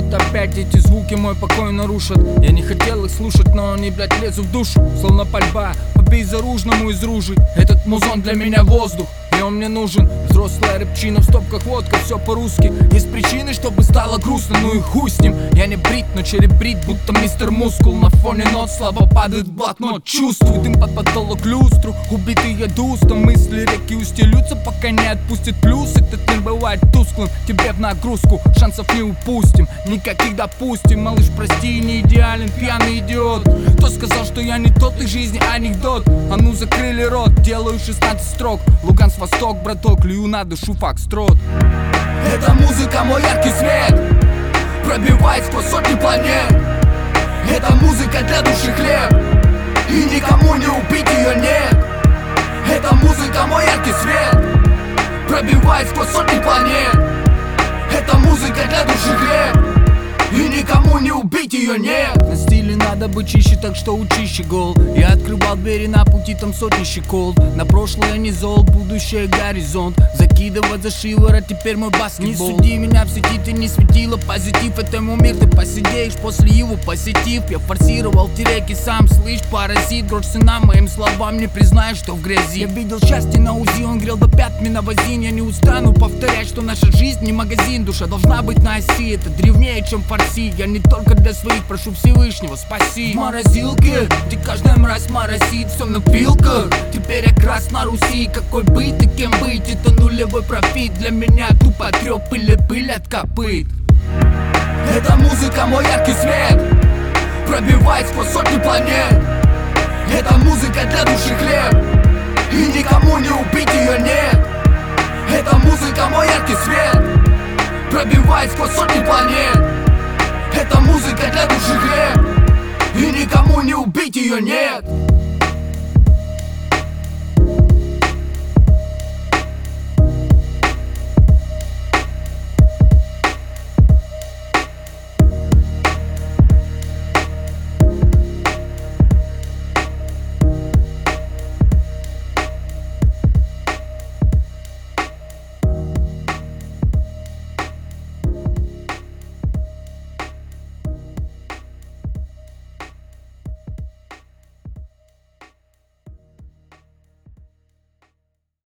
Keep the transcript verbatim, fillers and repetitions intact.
Вот опять эти звуки мой покой нарушат. Я не хотел их слушать, но они, блядь, лезут в душу. Словно пальба по безоружному из ружей. Этот музон для меня воздух, и он мне нужен. Взрослая рыбчина в стопках водка, все по-русски. Есть причины, чтобы стало грустно, ну и хуй с ним. Я не брит, но череп брит, будто мистер Мускул. На фоне нот слабо падает в блокнот. Чувствую дым под потолок люстру, убитые дустом. Мысли реки устелются, пока не отпустит плюс. Этот мир бывает тусклым, тебе в нагрузку. Шансов не упустим, никаких допустим. Малыш, прости, не идеален, пьяный идиот. Кто сказал, что я не тот, из жизни анекдот? А ну закрыли рот, делаю шестнадцать строк. Луганск, Восток, браток, лью на душу фокстрот. Эта музыка мой яркий свет, пробивает сквозь сотни планет. Эта музыка для души хлеб, и никому не убить ее нет. Эта музыка мой яркий свет, пробивает сквозь сотни планет. Эта музыка для души хлеб, и никому не убить ее нет. На стиле надо быть чище, так что учище гол. Я открывал двери на пути, там сотни щекол. На прошлое не зол, будущее горизонт. Закидывать за шиворот, теперь мой баскетбол. Не суди меня в сети, ты не светила позитив. Этому мир ты посидеешь, после его посетив. Я форсировал те реки, сам слышь, паразит. Грош цена моим словам, не признаешь, что в грязи. Я видел счастье на УЗИ, он грел до пят миновозин. Я не устану повторять, что наша жизнь не магазин. Душа должна быть на оси, это древнее, чем фарси. Я не только для своих, прошу Всевышнего, спаси. В морозилке, где каждая мразь моросит, все на пилках. Теперь я крас на Руси, какой быть и кем быть. Это нулевой профит, для меня тупо трёп или пыль от копыт. Эта музыка мой яркий свет, пробивает сквозь сотни планет. Эта музыка для души хлеб, и никому не убить ее нет. Эта музыка мой яркий свет, пробивает сквозь сотни планет. Эта музыка для души хлеб, и никому не убить ее нет.